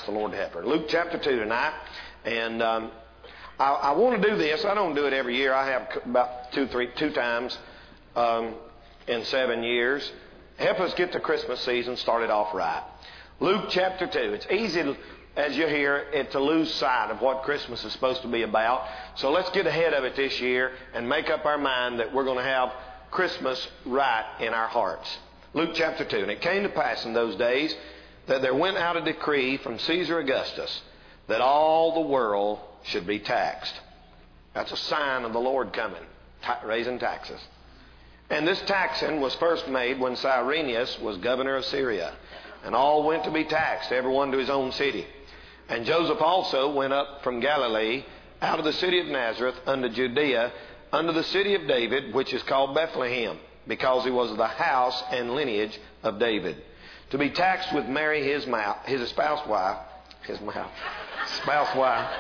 the Lord to help her. Luke chapter 2 tonight. And I want to do this. I don't do it every year. I have about two times in 7 years. Help us get the Christmas season started off right. Luke chapter 2. It's easy, as you hear it, to lose sight of what Christmas is supposed to be about. So let's get ahead of it this year and make up our mind that we're going to have Christmas right in our hearts. Luke chapter 2. And it came to pass in those days that there went out a decree from Caesar Augustus that all the world should be taxed. That's a sign of the Lord coming, raising taxes. And this taxing was first made when Cyrenius was governor of Syria. And all went to be taxed, everyone to his own city. And Joseph also went up from Galilee, out of the city of Nazareth, unto Judea, unto the city of David, which is called Bethlehem, because he was of the house and lineage of David, to be taxed with Mary his espoused wife. Spouse wife.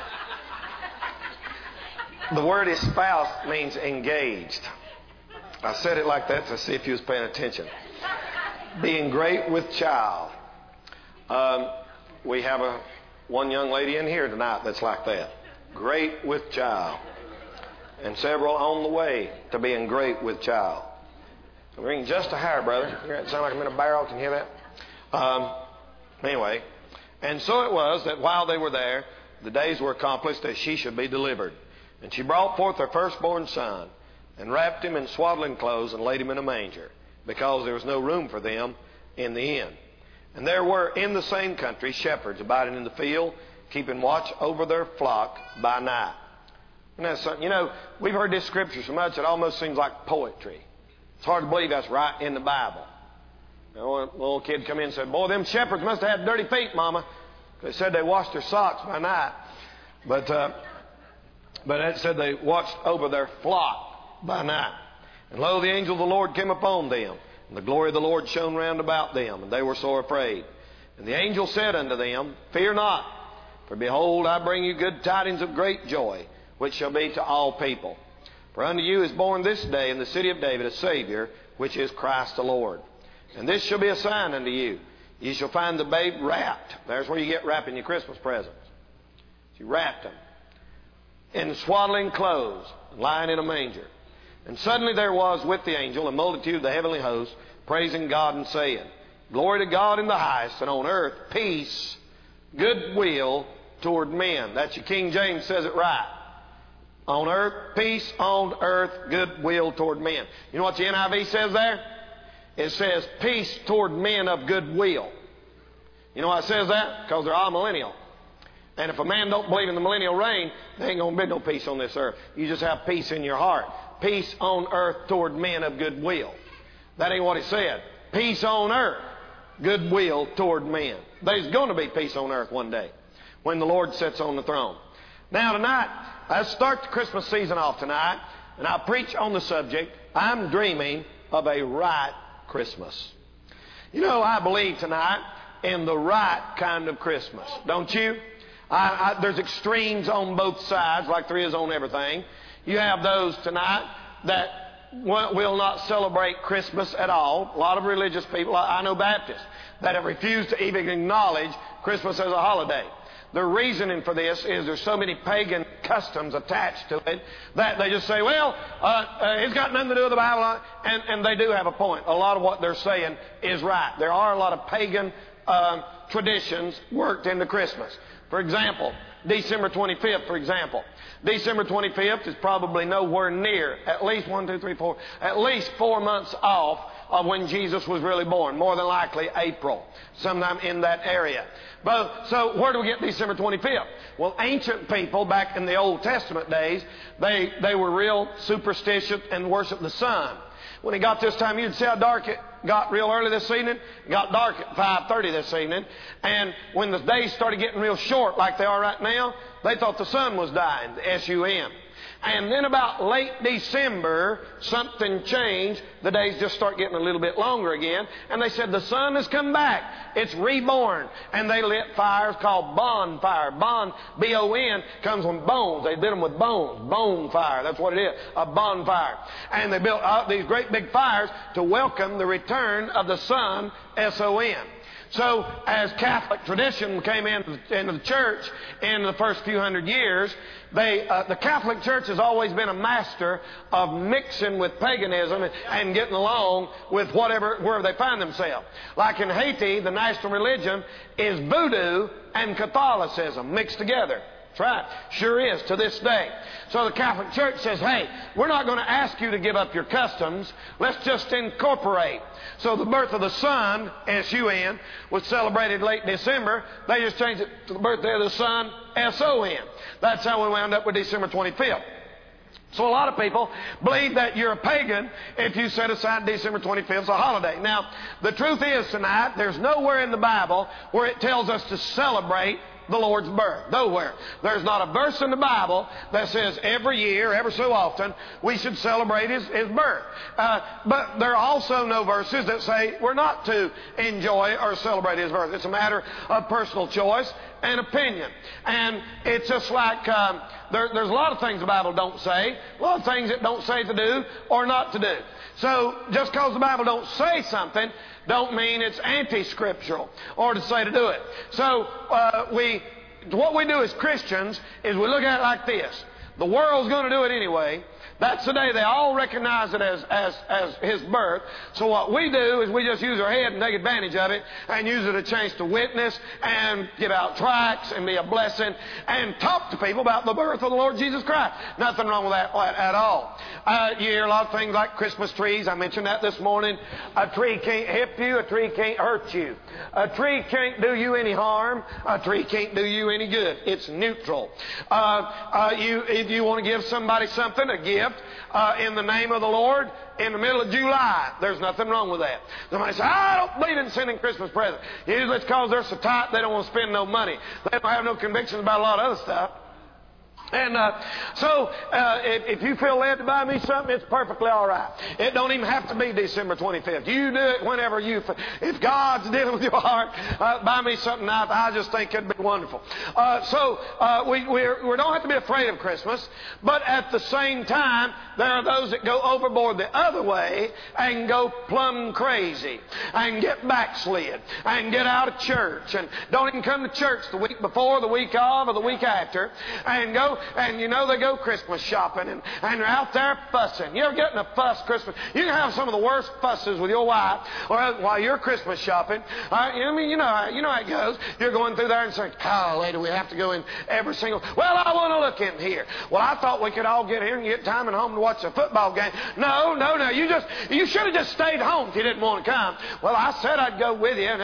The word espoused means engaged. I said it like that to see if you was paying attention. Being great with child. We have one young lady in here tonight that's like that. Great with child. And several on the way to being great with child. I'm ringing just a hair, brother. You hear it sound like I'm in a barrel? Can you hear that? Anyway. And so it was that while they were there, the days were accomplished that she should be delivered. And she brought forth her firstborn son, and wrapped him in swaddling clothes, and laid him in a manger, because there was no room for them in the inn. And there were in the same country shepherds abiding in the field, keeping watch over their flock by night. And that's something, we've heard this scripture so much it almost seems like poetry. It's hard to believe that's right in the Bible. A little kid come in and said, "Boy, them shepherds must have had dirty feet, Mama." They said they washed their socks by night. But it said they watched over their flock by night. And lo, the angel of the Lord came upon them, and the glory of the Lord shone round about them, and they were sore afraid. And the angel said unto them, "Fear not, for behold, I bring you good tidings of great joy, which shall be to all people. For unto you is born this day in the city of David a Savior, which is Christ the Lord. And this shall be a sign unto you. You shall find the babe wrapped." There's where you get wrapping your Christmas presents. She wrapped them in swaddling clothes, lying in a manger. And suddenly there was with the angel a multitude of the heavenly host, praising God and saying, "Glory to God in the highest, and on earth peace, goodwill toward men." That's your King James says it right. On earth, peace on earth, goodwill toward men. You know what the NIV says there? It says peace toward men of goodwill. You know why it says that? Because they're all millennial. And if a man don't believe in the millennial reign, there ain't going to be no peace on this earth. You just have peace in your heart. Peace on earth toward men of goodwill. That ain't what it said. Peace on earth, goodwill toward men. There's going to be peace on earth one day when the Lord sits on the throne. Now tonight, let's start the Christmas season off tonight, and I'll preach on the subject, I'm dreaming of a right Christmas. I believe tonight in the right kind of Christmas. Don't you? There's extremes on both sides, like there is on everything. You have those tonight that will not celebrate Christmas at all. A lot of religious people, I know Baptists, that have refused to even acknowledge Christmas as a holiday. The reasoning for this is there's so many pagan customs attached to it that they just say, it's got nothing to do with the Bible. And they do have a point. A lot of what they're saying is right. There are a lot of pagan traditions worked into Christmas. For example, December 25th, for example. December 25th is probably nowhere near, at least 4 months off of when Jesus was really born. More than likely April, sometime in that area. So where do we get December 25th? Well, ancient people back in the Old Testament days, they were real superstitious and worshiped the sun. When it got this time, you'd see how dark it got real early this evening. It got dark at 5:30 this evening. And when the days started getting real short like they are right now, they thought the sun was dying, the S-U-N. And then about late December, something changed. The days just start getting a little bit longer again. And they said, the sun has come back. It's reborn. And they lit fires called bonfire. B-O-N, comes from bones. They did them with bones. Bone fire. That's what it is. A bonfire. And they built these great big fires to welcome the return of the sun, S-O-N. So as Catholic tradition came into the church in the first few hundred years, the Catholic Church has always been a master of mixing with paganism and getting along with wherever they find themselves. Like in Haiti, the national religion is voodoo and Catholicism mixed together. That's right. Sure is to this day. So the Catholic Church says, hey, we're not going to ask you to give up your customs. Let's just incorporate. So the birth of the Sun, S-U-N, was celebrated late December. They just changed it to the birthday of the Sun, S-O-N. That's how we wound up with December 25th. So a lot of people believe that you're a pagan if you set aside December 25th as a holiday. Now, the truth is tonight, there's nowhere in the Bible where it tells us to celebrate the Lord's birth. Nowhere. There's not a verse in the Bible that says every year, ever so often, we should celebrate His birth. But there are also no verses that say we're not to enjoy or celebrate His birth. It's a matter of personal choice and opinion. And it's just like there's a lot of things the Bible don't say, a lot of things it don't say to do or not to do. So just because the Bible don't say something don't mean it's anti-scriptural or to say to do it. So what we do as Christians is we look at it like this. The world's going to do it anyway. That's the day they all recognize it as His birth. So what we do is we just use our head and take advantage of it and use it as a chance to witness and give out tracts and be a blessing and talk to people about the birth of the Lord Jesus Christ. Nothing wrong with that at all. You hear a lot of things like Christmas trees. I mentioned that this morning. A tree can't hip you. A tree can't hurt you. A tree can't do you any harm. A tree can't do you any good. It's neutral. If you want to give somebody something, a gift, in the name of the Lord in the middle of July, there's nothing wrong with that. Somebody says, I don't believe in sending Christmas presents. Usually it's because they're so tight they don't want to spend no money. They don't have no convictions about a lot of other stuff. And so if you feel led to buy me something, it's perfectly all right. It don't even have to be December 25th. You do it whenever if God's dealing with your heart, buy me something now. I just think it'd be wonderful. We don't have to be afraid of Christmas, but at the same time, there are those that go overboard the other way and go plumb crazy and get backslid and get out of church and don't even come to church the week before, the week of, or the week after and go. And they go Christmas shopping and they're out there fussing. You ever get in a fuss Christmas? You can have some of the worst fusses with your wife while you're Christmas shopping. You know how it goes. You're going through there and saying, oh, lady, we have to go in every single... Well, I want to look in here. Well, I thought we could all get here and get time at home to watch a football game. No. You should have just stayed home if you didn't want to come. Well, I said I'd go with you.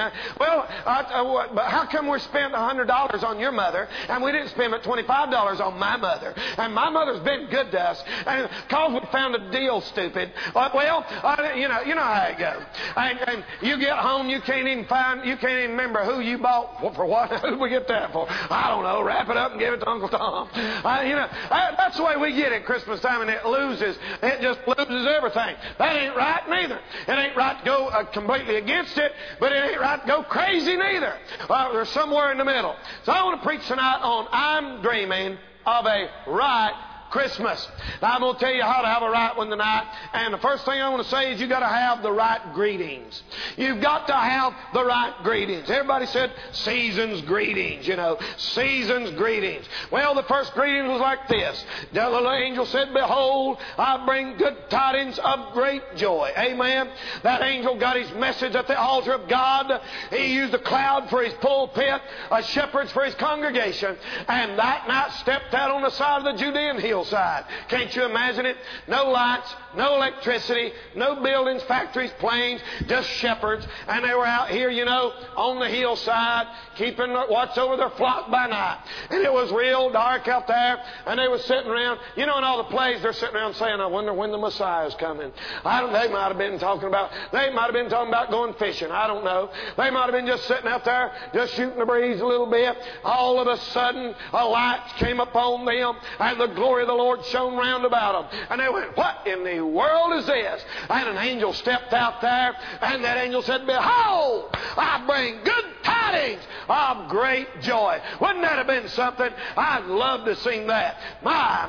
But how come we spent $100 on your mother and we didn't spend $25 on my mother? And my mother's been good to us. And because we found a deal, stupid. You know how it goes. And you get home, you can't even remember who you bought for what. Who did we get that for? I don't know. Wrap it up and give it to Uncle Tom. That's the way we get it Christmas time, and it just loses everything. That ain't right neither. It ain't right to go completely against it, but it ain't right to go crazy neither. There's somewhere in the middle. So I want to preach tonight on I'm Dreaming of a Right Christmas. Now, I'm going to tell you how to have a right one tonight. And the first thing I want to say is you've got to have the right greetings. You've got to have the right greetings. Everybody said season's greetings, season's greetings. Well, the first greeting was like this. The little angel said, behold, I bring good tidings of great joy. Amen. That angel got his message at the altar of God. He used a cloud for his pulpit, a shepherd for his congregation, and that night stepped out on the side of the Judean hillside. Can't you imagine it? No lights, no electricity, no buildings, factories, planes, just shepherds. And they were out here, on the hillside, keeping watch over their flock by night. And it was real dark out there. And they were sitting around, in all the plays, they're sitting around saying, I wonder when the Messiah's coming. They might have been talking about going fishing. I don't know. They might have been just sitting out there, just shooting the breeze a little bit. All of a sudden, a light came upon them, and the glory of the Lord shone round about them. And they went, what in the world is this? And an angel stepped out there, and that angel said, behold, I bring good tidings of great joy. Wouldn't that have been something? I'd love to sing that. My.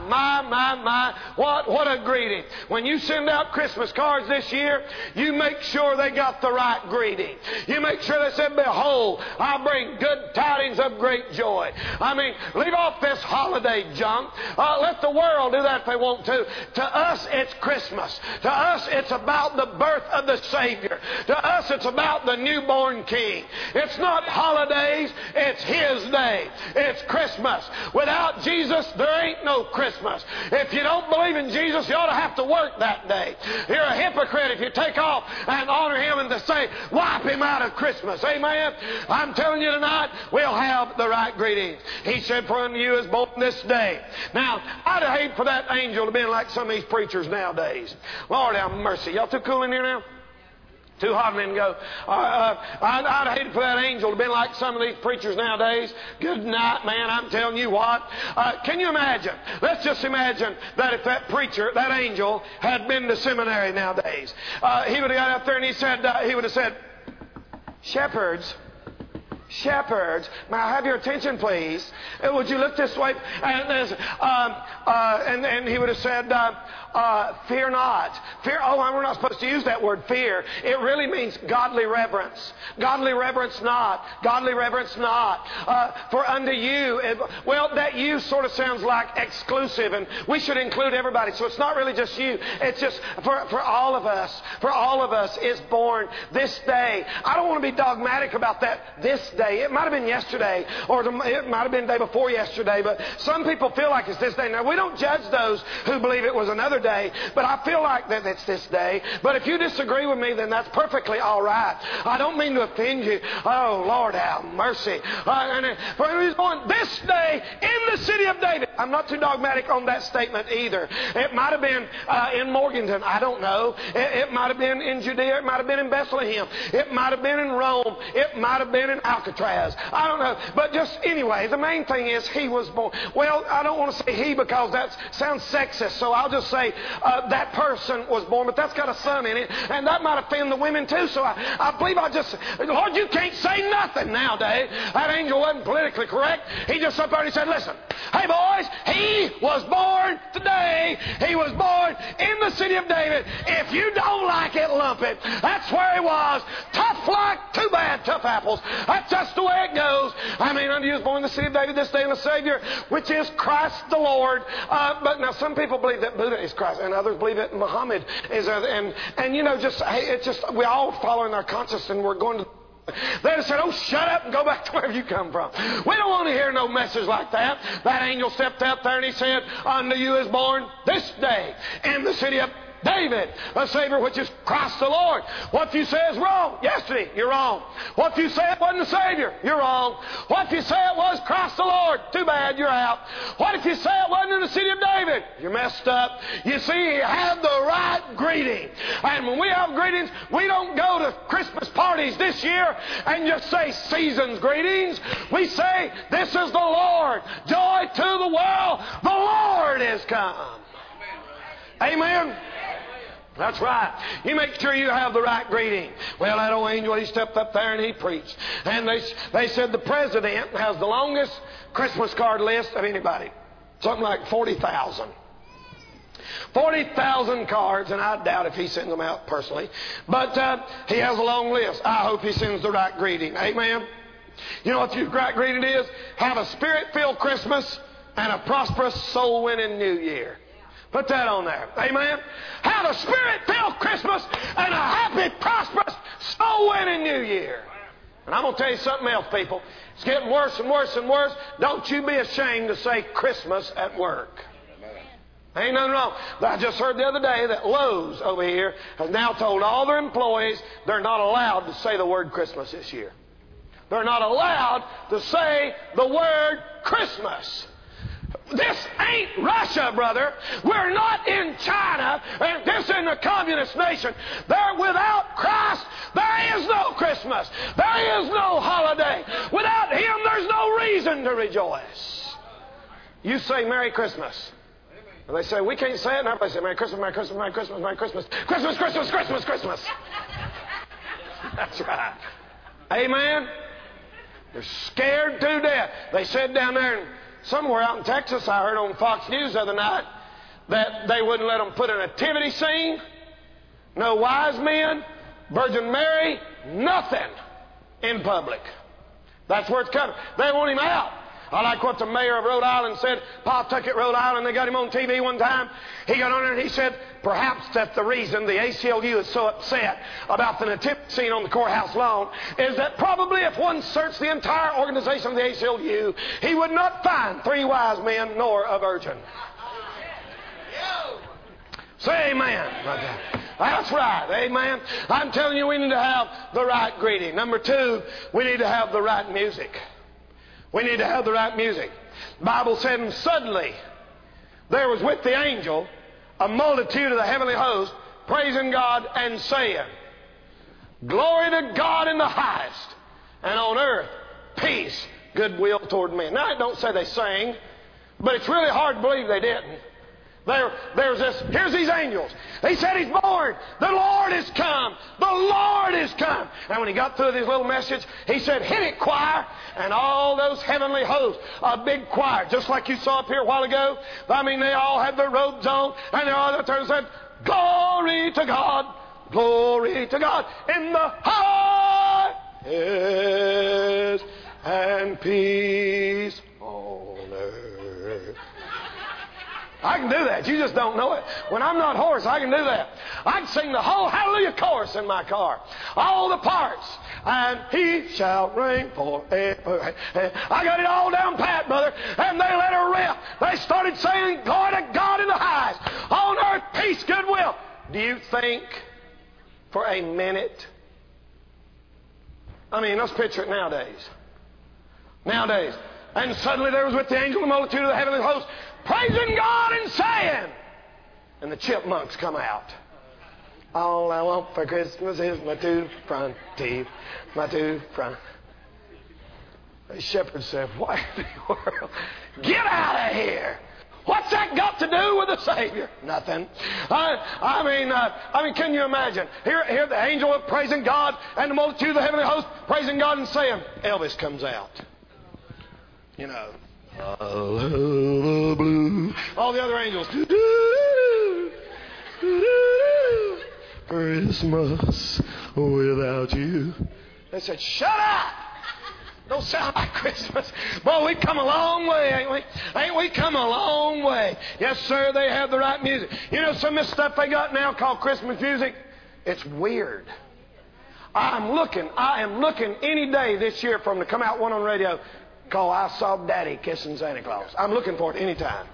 What a greeting. When you send out Christmas cards this year, you make sure they got the right greeting. You make sure they said, behold, I bring good tidings of great joy. I mean, leave off this holiday junk. Let the world do that if they want to. To us, it's Christmas. To us, it's about the birth of the Savior. To us, it's about the newborn King. It's not holidays, it's His day. It's Christmas. Without Jesus, there ain't no Christmas. If you don't believe in Jesus, you ought to have to work that day. You're a hypocrite if you take off and honor Him and to say, wipe Him out of Christmas. Amen? I'm telling you tonight, we'll have the right greeting. He said, for unto you is born this day. Now, I'd hate for that angel to be like some of these preachers nowadays. Lord have mercy. Y'all too cool in here now? Too hot and go. I'd hate for that angel to be like some of these preachers nowadays. Good night, man. I'm telling you what. Can you imagine? Let's just imagine that if that preacher, that angel, had been to seminary nowadays. He would have got up there and he would have said, shepherds, may I have your attention, please? Would you look this way? And he would have said, fear not. Fear. Oh, we're not supposed to use that word fear. It really means godly reverence. Godly reverence not. Godly reverence not. For unto you. Well, that you sort of sounds like exclusive, and we should include everybody. So it's not really just you. It's just for all of us. For all of us is born this day. I don't want to be dogmatic about that this day. It might have been yesterday, or it might have been the day before yesterday, but some people feel like it's this day. Now, we don't judge those who believe it was another day, but I feel like that it's this day. But if you disagree with me, then that's perfectly all right. I don't mean to offend you. Oh, Lord, have mercy. For He's born this day in the city of David. I'm not too dogmatic on that statement either. It might have been in Morganton. I don't know. It might have been in Judea. It might have been in Bethlehem. It might have been in Rome. It might have been in Alcatraz. I don't know. But just anyway, the main thing is He was born. Well, I don't want to say He because that sounds sexist. So I'll just say that person was born. But that's got a son in it. And that might offend the women too. So I believe Lord, you can't say nothing nowadays. That angel wasn't politically correct. He just sat there and he said, listen, hey boys, He was born today. He was born in the city of David. If you don't like it, lump it. That's where He was. Tough like too bad, tough apples. That's just the way it goes. I mean, unto you is born in the city of David this day in the Savior, which is Christ the Lord. But now some people believe that Buddha is Christ, and others believe that Muhammad is. And you know, it's just we all following our conscience, and we're going to. They just said, oh, shut up and go back to wherever you come from. We don't want to hear no message like that. That angel stepped out there and he said, unto you is born this day in the city of David, a Savior, which is Christ the Lord. What if you say is wrong? Yesterday, you're wrong. What if you say it wasn't the Savior? You're wrong. What if you say it was Christ the Lord? Too bad, you're out. What if you say it wasn't in the city of David? You're messed up. You see, He had the right greeting. And when we have greetings, we don't go to Christmas parties this year and just say season's greetings. We say, this is the Lord. Joy to the world. The Lord is come. Amen. That's right. You make sure you have the right greeting. Well, that old angel, he stepped up there and he preached. And they said the president has the longest Christmas card list of anybody. Something like 40,000. 40,000 cards, and I doubt if he sends them out personally. But he has a long list. I hope he sends the right greeting. Amen. You know what the right greeting is? Have a Spirit-filled Christmas and a prosperous, soul-winning New Year. Put that on there. Amen. Have a Spirit-filled Christmas and a happy, prosperous, soul-winning New Year. And I'm going to tell you something else, people. It's getting worse and worse and worse. Don't you be ashamed to say Christmas at work. Ain't nothing wrong. I just heard the other day that Lowe's over here has now told all their employees they're not allowed to say the word Christmas this year. They're not allowed to say the word Christmas. This ain't Russia, brother. We're not in China, and this isn't a communist nation. Without Christ, there is no Christmas. There is no holiday. Without Him, there's no reason to rejoice. You say Merry Christmas. And they say, we can't say it. And everybody say, Merry Christmas, Merry Christmas, Merry Christmas, Merry Christmas. Christmas, Christmas, Christmas, Christmas. That's right. Amen. They're scared to death. They said down there somewhere out in Texas, I heard on Fox News the other night, that they wouldn't let them put a nativity scene, no wise men, Virgin Mary, nothing in public. That's where it's coming. They want him out. I like what the mayor of Rhode Island said. Pawtucket, Rhode Island, they got him on TV one time. He got on there and he said, perhaps that's the reason the ACLU is so upset about the nativity scene on the courthouse lawn, is that probably if one searched the entire organization of the ACLU, he would not find 3 wise men nor a virgin. Say amen. That's right. Amen. I'm telling you, we need to have the right greeting. Number 2, we need to have the right music. We need to have the right music. The Bible said, and suddenly there was with the angel a multitude of the heavenly host, praising God and saying, Glory to God in the highest, and on earth peace, goodwill toward men. Now, it don't say they sang, but it's really hard to believe they didn't. Here's these angels. He said he's born. The Lord is come. The Lord is come. And when he got through his little message, he said, hit it, choir. And all those heavenly hosts, a big choir, just like you saw up here a while ago. I mean, they all had their robes on, and they all up there and said, Glory to God. Glory to God in the highest, and peace on earth. I can do that. You just don't know it. When I'm not hoarse, I can do that. I can sing the whole Hallelujah chorus in my car. All the parts. And he shall reign forever. I got it all down pat, brother. And they let her rip. They started saying, Glory to God in the highest. On earth, peace, goodwill. Do you think for a minute? I mean, let's picture it nowadays. Nowadays. And suddenly there was with the angel the multitude of the heavenly hosts, praising God and saying, and the chipmunks come out. All I want for Christmas is my 2 front teeth, my 2 front. The shepherd said, what in the world? Get out of here. What's that got to do with the Savior? Nothing. I mean, can you imagine? Here the angel of praising God and the multitude of the heavenly host praising God and saying, Elvis comes out. You know. All the other angels. Christmas without you. They said, shut up! Don't sound like Christmas. Boy, we come a long way, ain't we? Ain't we come a long way? Yes, sir, they have the right music. You know some of this stuff they got now called Christmas music? It's weird. I am looking any day this year for them to come out one on radio called I Saw Daddy Kissing Santa Claus. I'm looking for it anytime.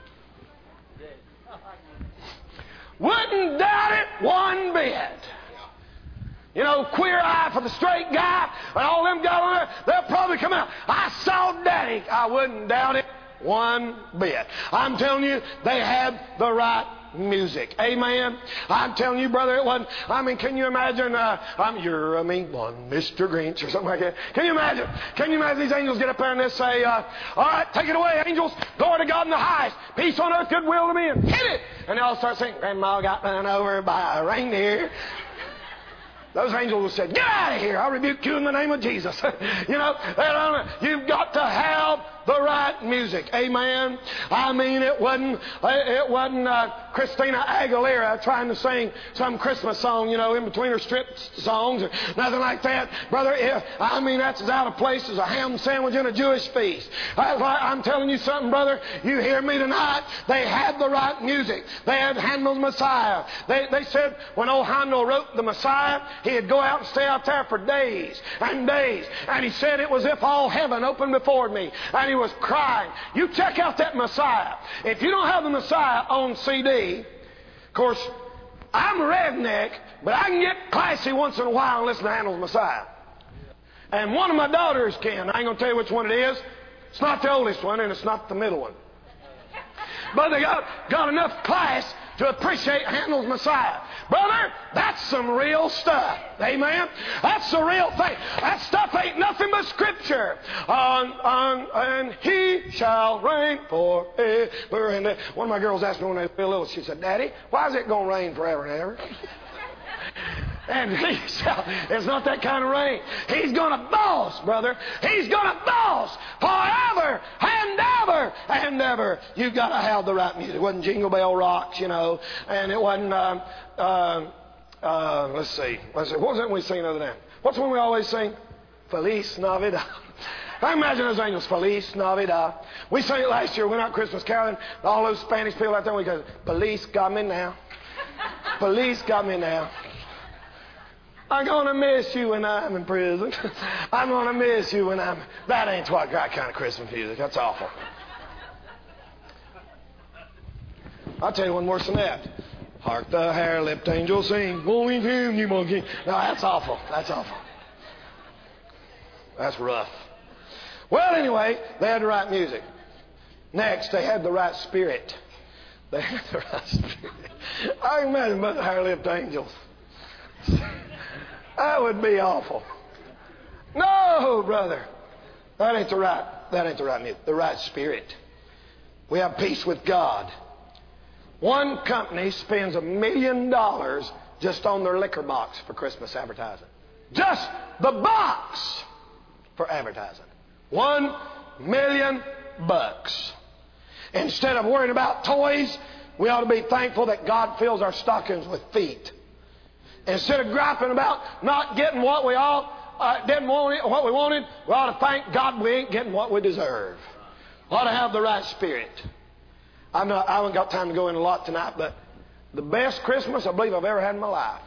Wouldn't doubt it one bit. You know, Queer Eye for the Straight Guy and all them guys on there, they'll probably come out. I saw Daddy. I wouldn't doubt it one bit. I'm telling you, they had the right music. Amen. I'm telling you, brother, it wasn't. I mean, can you imagine? You're a mean one, Mr. Grinch, or something like that. Can you imagine? Can you imagine these angels get up there and they say, "All right, take it away, angels. Glory to God in the highest. Peace on earth, goodwill to men. Hit it!" And they all start singing, "Grandma got run over by a reindeer." Those angels said, "Get out of here. I rebuke you in the name of Jesus." You know, you've got to have the right music. Amen. I mean, it wasn't Christina Aguilera trying to sing some Christmas song, you know, in between her strip songs or nothing like that. Brother, I mean, that's as out of place as a ham sandwich in a Jewish feast. I'm telling you something, brother. You hear me tonight? They had the right music. They had Handel's Messiah. They said when old Handel wrote the Messiah, he'd go out and stay out there for days and days. And he said it was as if all heaven opened before me. And he was crying. You check out that Messiah. If you don't have the Messiah on CD, of course, I'm a redneck, but I can get classy once in a while and listen to Handel's Messiah. And one of my daughters can. I ain't going to tell you which one it is. It's not the oldest one, and it's not the middle one. But they got enough class to appreciate Handel's Messiah. Brother, that's some real stuff. Amen? That's the real thing. That stuff ain't nothing but Scripture. And He shall reign forever and ever. One of my girls asked me when they were little, she said, Daddy, why is it going to rain forever and ever? And it's not that kind of rain. He's going to boss, brother. He's going to boss forever and ever and ever. You've got to have the right music. It wasn't Jingle Bell Rocks, you know, and it wasn't, let's see. What was it we sing the other day? What's the one we always sing? Feliz Navidad. I imagine those angels, Feliz Navidad. We sang it last year. We went out Christmas caroling. All those Spanish people out there, we go, Police got me now. Police got me now. I'm going to miss you when I'm in prison. I'm going to miss you when I'm... That ain't what right kind of Christmas music. That's awful. I'll tell you one worse than that. Hark the hare-lipped angels sing. Only him, you monkey. No, that's awful. That's awful. That's rough. Well, anyway, they had the right music. Next, they had the right spirit. They had the right spirit. I can imagine about the hare-lipped angels. That would be awful. No, brother. That ain't the right music. The right spirit. We have peace with God. One company spends $1 million just on their liquor box for Christmas advertising. Just the box for advertising. $1 million. Instead of worrying about toys, we ought to be thankful that God fills our stockings with feet. Instead of griping about not getting what we didn't want, what we wanted, we ought to thank God we ain't getting what we deserve. We ought to have the right spirit. I haven't got time to go in a lot tonight, but the best Christmas I believe I've ever had in my life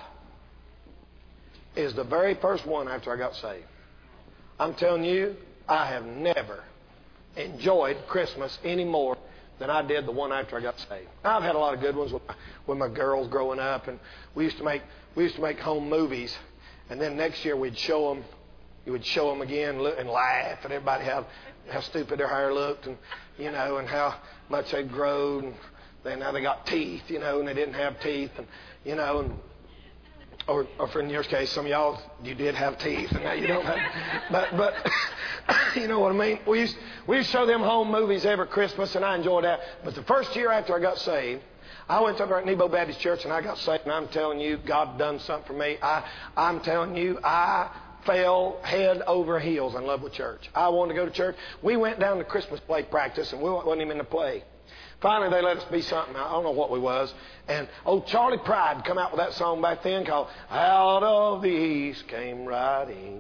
is the very first one after I got saved. I'm telling you, I have never enjoyed Christmas any more than I did the one after I got saved. I've had a lot of good ones with my girls growing up, and we used to make home movies, and then next year we'd show them. You would show them again and laugh, and everybody how stupid their hair looked, and you know, and how much they'd grown. And now they got teeth, you know, and they didn't have teeth, and you know, and or for in your case, some of y'all you did have teeth, and now you don't have. But you know what I mean. We used to show them home movies every Christmas, and I enjoyed that. But the first year after I got saved, I went up there at Nebo Baptist Church, and I got saved. And I'm telling you, God done something for me. I'm telling you, I fell head over heels in love with church. I wanted to go to church. We went down to Christmas play practice, and we wasn't even in the play. Finally, they let us be something. I don't know what we was. And old Charlie Pride come out with that song back then called Out of the East Came Riding.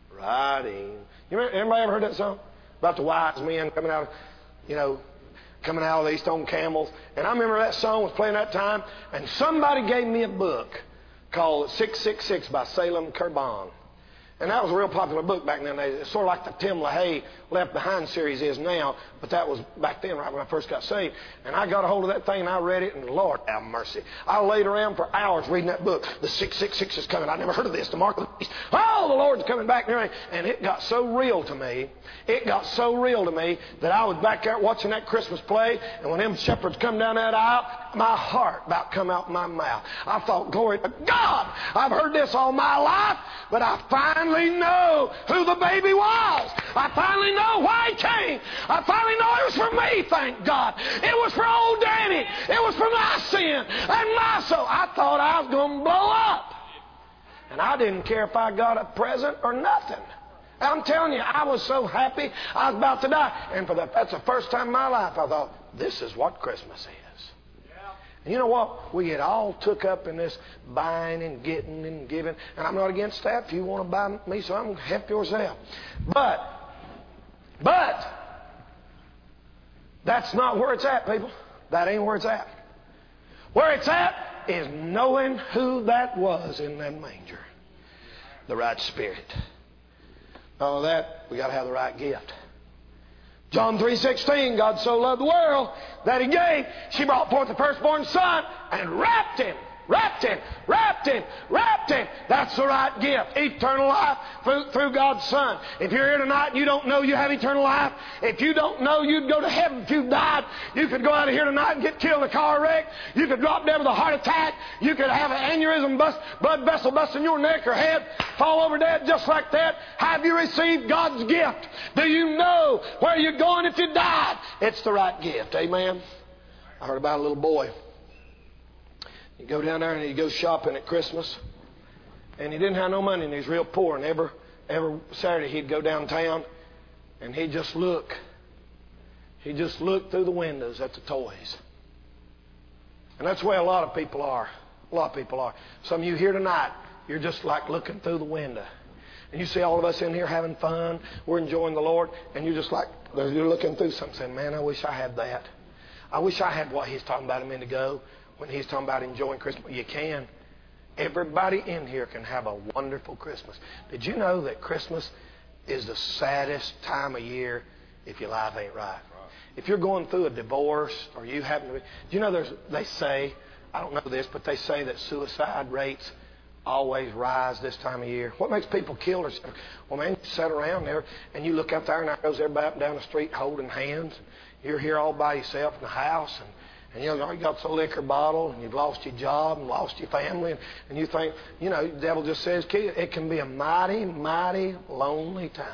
You remember, anybody ever heard that song? About the wise men coming out of the east on camels. And I remember that song was playing that time, and somebody gave me a book called 666 by Salem Kerbon. And that was a real popular book back then. It's sort of like the Tim LaHaye Left Behind series is now, but that was back then, right when I first got saved. And I got a hold of that thing, and I read it, and Lord have mercy. I laid around for hours reading that book. The 666 is coming. I never heard of this. The mark of the beast. Oh, the Lord's coming back. And it got so real to me. That I was back there watching that Christmas play, and when them shepherds come down that aisle, my heart about come out my mouth. I thought, glory to God. I've heard this all my life, but I finally know who the baby was. I finally know why he came. I finally know it was for me, thank God. It was for old Danny. It was for my sin and my soul. I thought I was going to blow up. And I didn't care if I got a present or nothing. I'm telling you, I was so happy I was about to die. And that's the first time in my life I thought, this is what Christmas is. And you know what? We get all took up in this buying and getting and giving. And I'm not against that. If you want to buy me something, help yourself. But that's not where it's at, people. That ain't where it's at. Where it's at is knowing who that was in that manger. The right spirit. All of that, we got to have the right gift. John 3:16, God so loved the world that He gave. She brought forth the firstborn son and wrapped Him wrapped Him, wrapped Him, wrapped Him. That's the right gift. Eternal life through God's Son. If you're here tonight and you don't know you have eternal life, if you don't know you'd go to heaven if you died, you could go out of here tonight and get killed in a car wreck. You could drop dead with a heart attack. You could have an aneurysm, blood vessel bust in your neck or head, fall over dead just like that. Have you received God's gift? Do you know where you're going if you died? It's the right gift. Amen. I heard about a little boy. You go down there and he goes shopping at Christmas, and he didn't have no money and he's real poor. And every Saturday he'd go downtown and he'd just look. He'd just look through the windows at the toys. And that's the way a lot of people are. A lot of people are. Some of you here tonight, you're just like looking through the window. And you see all of us in here having fun. We're enjoying the Lord. And you're just like, you're looking through something saying, man, I wish I had that. I wish I had what he's talking about a minute ago when he's talking about enjoying Christmas. You can. Everybody in here can have a wonderful Christmas. Did you know that Christmas is the saddest time of year if your life ain't right? If you're going through a divorce or you happen to be... Do you know they say, I don't know this, but they say that suicide rates always rise this time of year. What makes people kill themselves? Well, man, you sit around there and you look out there and there goes everybody up and down the street holding hands. You're here all by yourself in the house and you know, you got the liquor bottle and you've lost your job and lost your family and you think, you know, the devil just says, it can be a mighty, mighty lonely time.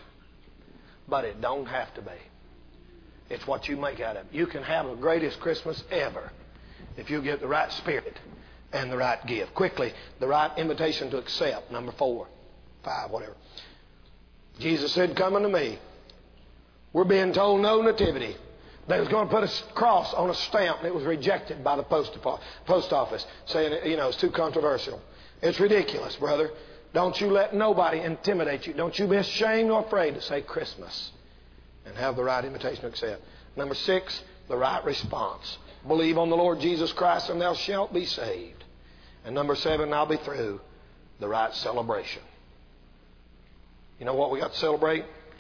But it don't have to be. It's what you make out of it. You can have the greatest Christmas ever if you get the right spirit and the right gift. Quickly, the right invitation to accept. Number 4, 5, whatever. Jesus said, come unto me. We're being told no nativity. They was going to put a cross on a stamp and it was rejected by the post office, saying, you know, it's too controversial. It's ridiculous, brother. Don't you let nobody intimidate you. Don't you be ashamed or afraid to say Christmas and have the right invitation to accept. Number 6, the right response. Believe on the Lord Jesus Christ and thou shalt be saved. And number 7, I'll be through, the right celebration. You know what we got to celebrate?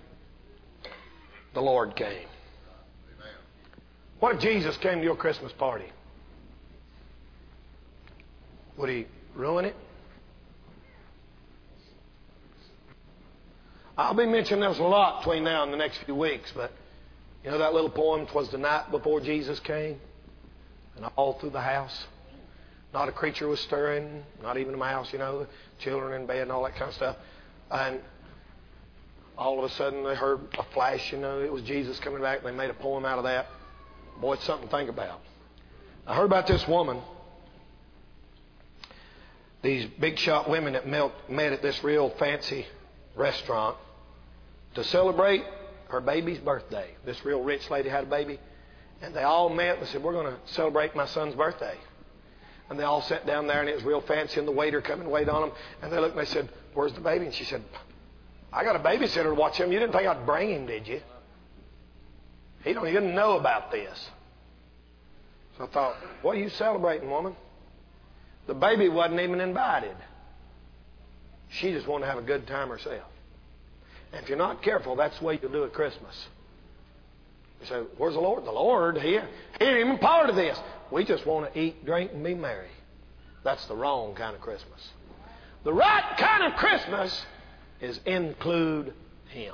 The Lord came. Amen. What if Jesus came to your Christmas party? Would He ruin it? I'll be mentioning this a lot between now and the next few weeks, but you know that little poem, 'twas the night before Jesus came, and all through the house, not a creature was stirring, not even a mouse, you know, the children in bed and all that kind of stuff. And all of a sudden they heard a flash, you know, it was Jesus coming back, and they made a poem out of that. Boy, it's something to think about. I heard about this woman, these big shot women that met at this real fancy restaurant to celebrate her baby's birthday. This real rich lady had a baby, and they all met and said, we're going to celebrate my son's birthday. And they all sat down there, and it was real fancy, and the waiter come and wait on them. And they looked and they said, where's the baby? And she said, I got a babysitter to watch him. You didn't think I'd bring him, did you? He don't even know about this. So I thought, what are you celebrating, woman? The baby wasn't even invited. She just wanted to have a good time herself. And if you're not careful, that's the way you'll do at Christmas. You say, where's the Lord? The Lord, He ain't even part of this. We just want to eat, drink, and be merry. That's the wrong kind of Christmas. The right kind of Christmas is include Him.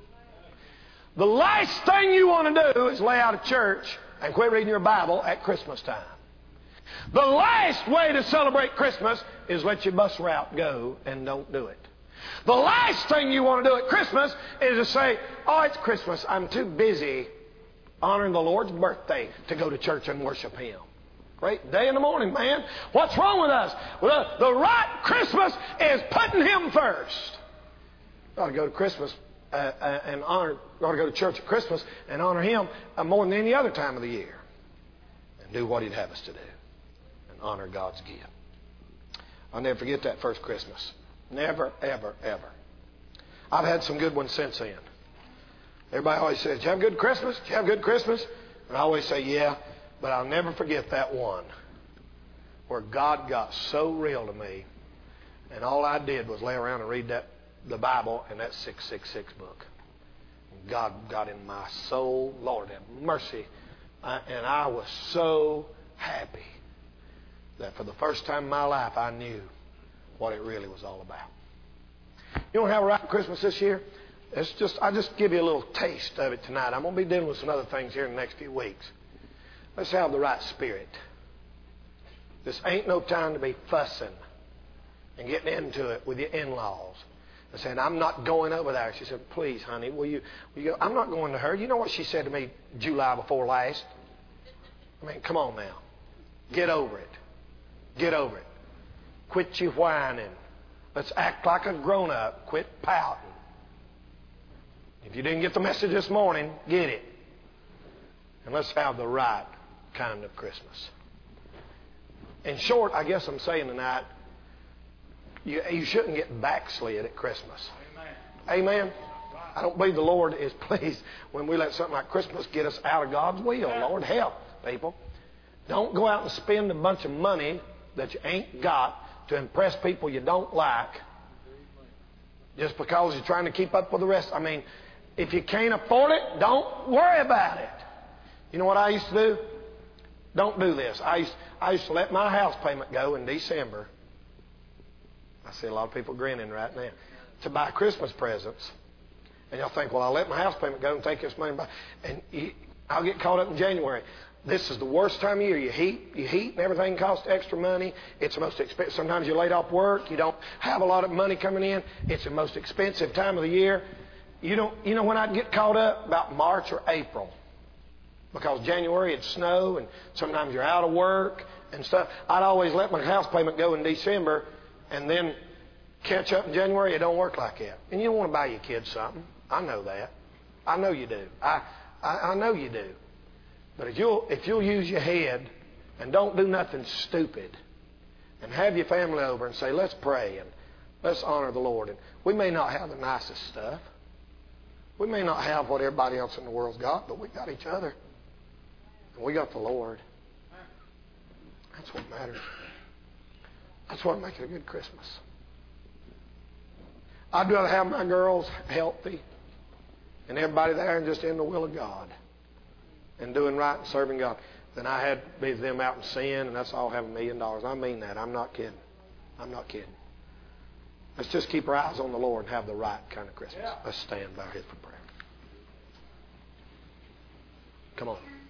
The last thing you want to do is lay out of church and quit reading your Bible at Christmas time. The last way to celebrate Christmas is let your bus route go and don't do it. The last thing you want to do at Christmas is to say, oh, it's Christmas. I'm too busy honoring the Lord's birthday to go to church and worship Him. Great day in the morning, man. What's wrong with us? Well, the right Christmas is putting Him first. You ought to go to Christmas and honor. You ought to go to church at Christmas and honor Him more than any other time of the year, and do what He'd have us to do, and honor God's gift. I'll never forget that first Christmas. Never, ever, ever. I've had some good ones since then. Everybody always says, did you have a good Christmas? Did you have a good Christmas? And I always say, yeah, but I'll never forget that one where God got so real to me, and all I did was lay around and read the Bible and that 666 book. God got in my soul. Lord have mercy. And I was so happy that for the first time in my life I knew what it really was all about. You want to have a right Christmas this year? I just give you a little taste of it tonight. I'm going to be dealing with some other things here in the next few weeks. Let's have the right spirit. This ain't no time to be fussing and getting into it with your in-laws and saying, I'm not going over there. She said, please, honey, will you go? I'm not going to her. You know what she said to me July before last? I mean, come on now. Get over it. Get over it. Quit you whining. Let's act like a grown-up. Quit pouting. If you didn't get the message this morning, get it. And let's have the right kind of Christmas. In short, I guess I'm saying tonight, you shouldn't get backslid at Christmas. Amen. I don't believe the Lord is pleased when we let something like Christmas get us out of God's will. Lord, help, people. Don't go out and spend a bunch of money that you ain't got to impress people you don't like just because you're trying to keep up with the rest. I mean, if you can't afford it, don't worry about it. You know what I used to do? Don't do this. I used to let my house payment go in December. I see a lot of people grinning right now. To buy Christmas presents. And y'all think, well, I'll let my house payment go and take this money. And I'll get caught up in January. This is the worst time of year. You heat and everything costs extra money. It's the most expensive. Sometimes you're laid off work. You don't have a lot of money coming in. It's the most expensive time of the year. You know when I'd get caught up? About March or April. Because January it'd snow and sometimes you're out of work and stuff. I'd always let my house payment go in December and then catch up in January. It don't work like that. And you don't want to buy your kids something. I know that. I know you do. I know you do. But if you'll use your head and don't do nothing stupid and have your family over and say, let's pray and let's honor the Lord. And we may not have the nicest stuff. We may not have what everybody else in the world's got, but we got each other. And we got the Lord. That's what matters. That's what makes it a good Christmas. I'd rather have my girls healthy and everybody there and just in the will of God and doing right and serving God than I had to be them out in sin and that's all have $1 million. I mean that. I'm not kidding. I'm not kidding. Let's just keep our eyes on the Lord and have the right kind of Christmas. Let's stand by here for prayer. Come on.